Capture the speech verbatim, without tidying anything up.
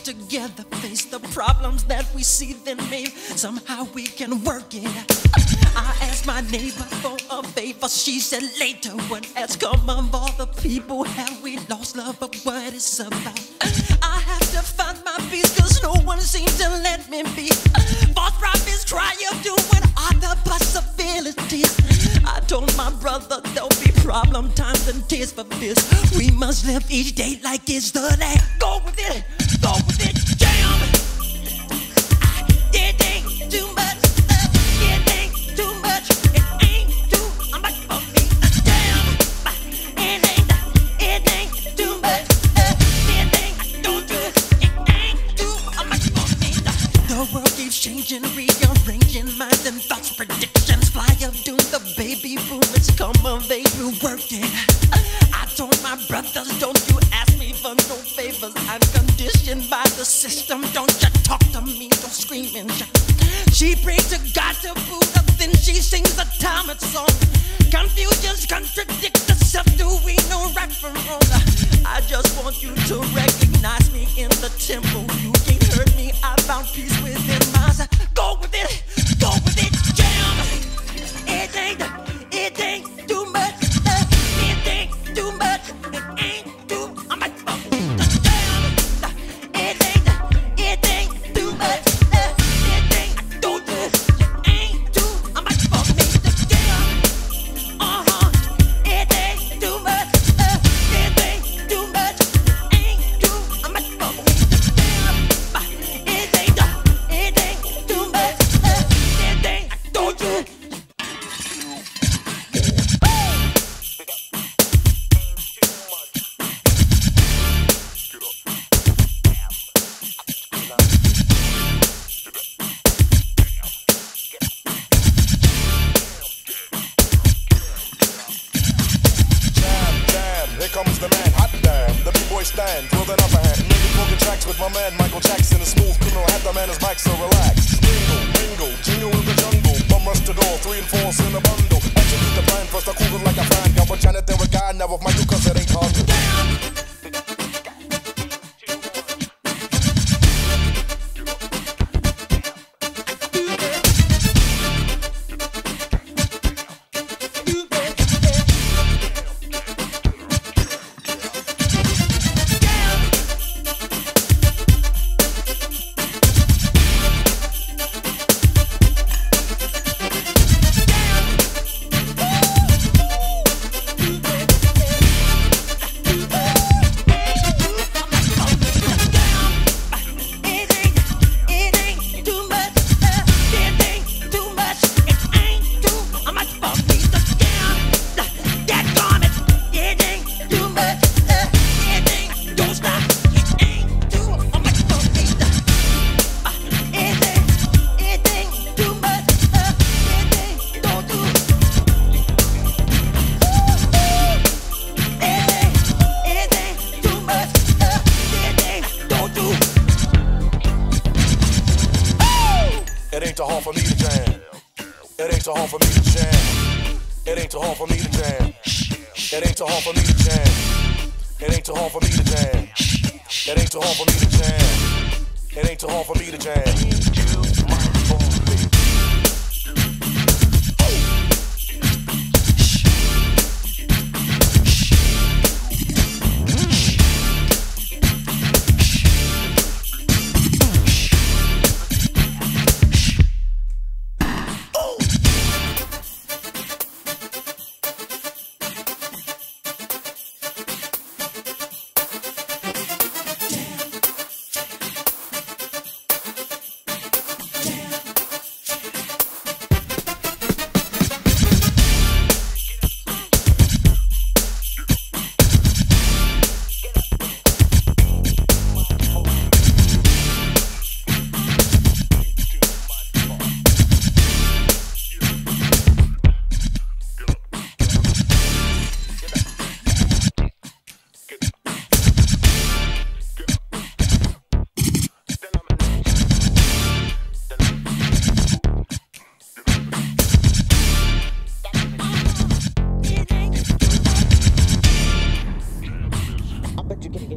together, face the problems that we see, then maybe somehow we can work it out. I asked my neighbor for a favor, she said later. What has come of all the people have we lost love of what it's about? I have to find my peace, cause no one seems to let me be. False prophets cry of doom, what are the possibilities? I told my brother there'll be problem times and tears for this. We must live each day like it's the last. Go with it, go with it, jam. It ain't too much, it ain't too much, it ain't too much for me. Jam. It ain't, it ain't too much, it ain't, don't do it, it ain't too much for me. The world keeps changing, rearranging minds and thoughts, predictions fly of doom. The baby boom, it's come of age, we're working. I told my brothers, don't you ask me for no favors. I'm conditioned by the system. Don't you talk to me, don't scream and shout. She prays to God to Buddha, then she sings a Talmud song. Confusions contradict herself. Do we know right from wrong? I just want you to recognize me in the temple. You can't hurt me. I found peace within myself. Go with it, go with it, jam. It ain't, it ain't too much. It ain't too much. It ain't too much for me. Jam. It ain't, it ain't too much. It ain't, don't do it. It ain't too much for me. Jam. Uh huh. It ain't too much. It ain't too much. It ain't too much for me. Jam. It ain't, it ain't too much. It ain't, don't do it. Comes the man, hot damn. The B-boy stands with an upper hand. Maybe broken tracks with my man Michael Jackson. A smooth criminal had the man his mic, so relax. Jingle, mingle, jingle in the jungle. Bum rush the door, three and four in a bundle. Execute the plan, first I cool it like a fan. Got with Janet, there a guy, now with Michael, cause it ain't hard to bet you're getting